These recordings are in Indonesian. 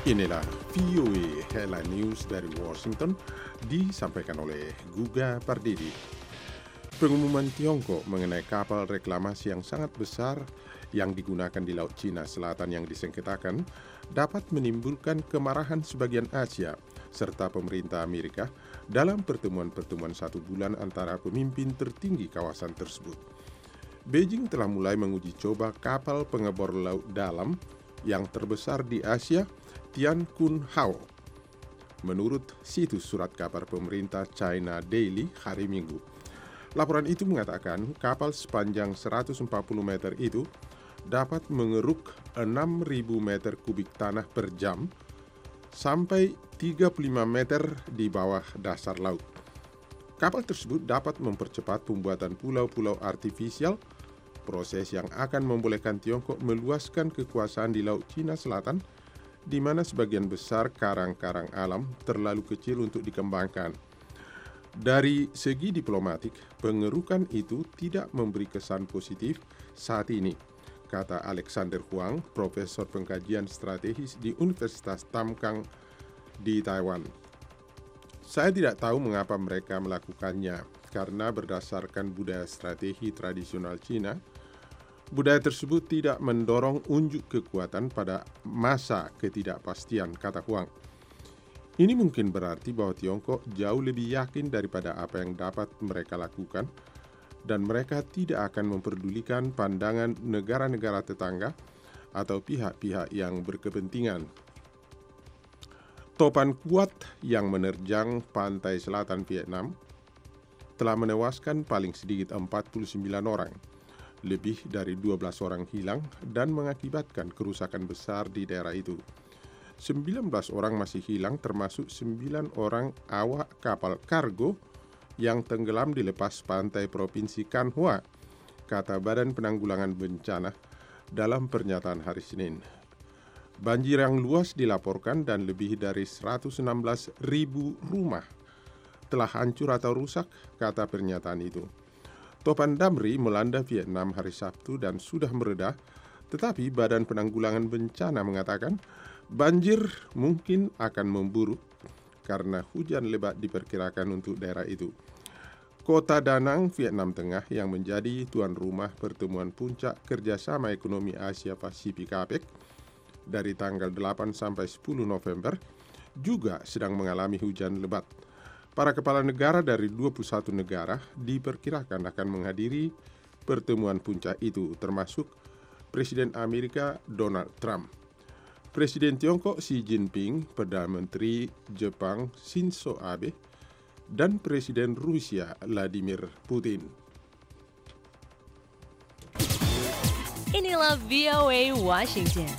Inilah VOA Headline News dari Washington disampaikan oleh Guga Pardidi. Pengumuman Tiongkok mengenai kapal reklamasi yang sangat besar yang digunakan di Laut Cina Selatan yang disengketakan dapat menimbulkan kemarahan sebagian Asia serta pemerintah Amerika dalam pertemuan-pertemuan 1 bulan antara pemimpin tertinggi kawasan tersebut. Beijing telah mulai menguji coba kapal pengebor laut dalam yang terbesar di Asia, Tianqun Hao. Menurut situs surat kabar pemerintah China Daily hari Minggu, laporan itu mengatakan kapal sepanjang 140 meter itu dapat mengeruk 6.000 meter kubik tanah per jam sampai 35 meter di bawah dasar laut. Kapal tersebut dapat mempercepat pembuatan pulau-pulau artifisial, proses yang akan membolehkan Tiongkok meluaskan kekuasaan di Laut Cina Selatan, di mana sebagian besar karang-karang alam terlalu kecil untuk dikembangkan. Dari segi diplomatik, pengerukan itu tidak memberi kesan positif saat ini, kata Alexander Huang, profesor pengkajian strategis di Universitas Tamkang di Taiwan. Saya tidak tahu mengapa mereka melakukannya, karena berdasarkan budaya strategi tradisional Cina, budaya tersebut tidak mendorong unjuk kekuatan pada masa ketidakpastian, kata Huang. Ini mungkin berarti bahwa Tiongkok jauh lebih yakin daripada apa yang dapat mereka lakukan, dan mereka tidak akan memperdulikan pandangan negara-negara tetangga atau pihak-pihak yang berkepentingan. Topan kuat yang menerjang pantai selatan Vietnam telah menewaskan paling sedikit 49 orang. Lebih dari 12 orang hilang dan mengakibatkan kerusakan besar di daerah itu. 19 orang masih hilang, termasuk 9 orang awak kapal kargo yang tenggelam di lepas pantai Provinsi Can Hoa, kata Badan Penanggulangan Bencana dalam pernyataan hari Senin. Banjir yang luas dilaporkan dan lebih dari 116.000 rumah telah hancur atau rusak, kata pernyataan itu. Topan Damri melanda Vietnam hari Sabtu dan sudah mereda, tetapi Badan Penanggulangan Bencana mengatakan banjir mungkin akan memburuk karena hujan lebat diperkirakan untuk daerah itu. Kota Da Nang, Vietnam Tengah yang menjadi tuan rumah pertemuan puncak kerjasama ekonomi Asia Pasifik APEC dari tanggal 8 sampai 10 November juga sedang mengalami hujan lebat. Para kepala negara dari 21 negara diperkirakan akan menghadiri pertemuan puncak itu, termasuk Presiden Amerika Donald Trump, Presiden Tiongkok Xi Jinping, Perdana Menteri Jepang Shinzo Abe, dan Presiden Rusia Vladimir Putin. Inilah VOA Washington.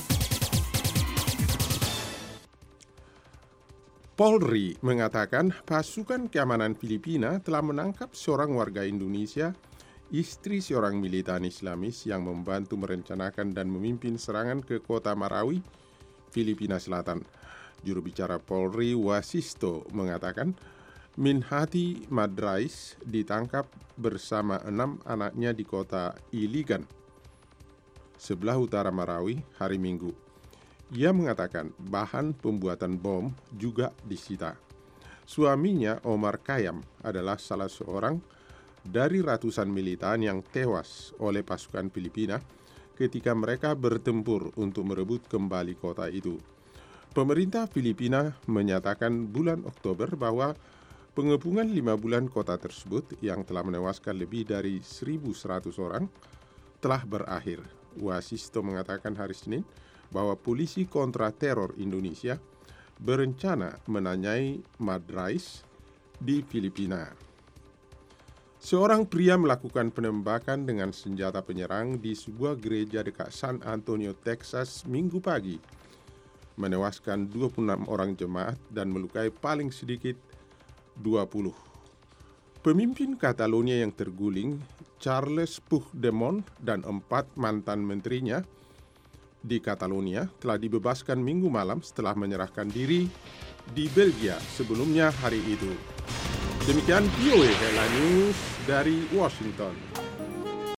Polri mengatakan pasukan keamanan Filipina telah menangkap seorang warga Indonesia, istri seorang militan Islamis yang membantu merencanakan dan memimpin serangan ke kota Marawi, Filipina Selatan. Juru bicara Polri Wasisto mengatakan Minhati Madrais ditangkap bersama 6 anaknya di kota Iligan, sebelah utara Marawi, hari Minggu. Ia mengatakan bahan pembuatan bom juga disita. Suaminya, Omar Kayam, adalah salah seorang dari ratusan militan yang tewas oleh pasukan Filipina ketika mereka bertempur untuk merebut kembali kota itu. Pemerintah Filipina menyatakan bulan Oktober bahwa pengepungan 5 bulan kota tersebut yang telah menewaskan lebih dari 1.100 orang telah berakhir. Wasisto mengatakan hari Senin bahwa polisi kontra teror Indonesia berencana menanyai Madrais di Filipina. Seorang pria melakukan penembakan dengan senjata penyerang di sebuah gereja dekat San Antonio, Texas, Minggu pagi, menewaskan 26 orang jemaat dan melukai paling sedikit 20. Pemimpin Catalonia yang terguling, Charles Puigdemont, dan 4 mantan menterinya di Catalonia telah dibebaskan Minggu malam setelah menyerahkan diri di Belgia sebelumnya hari itu. Demikian VOA Headline News dari Washington.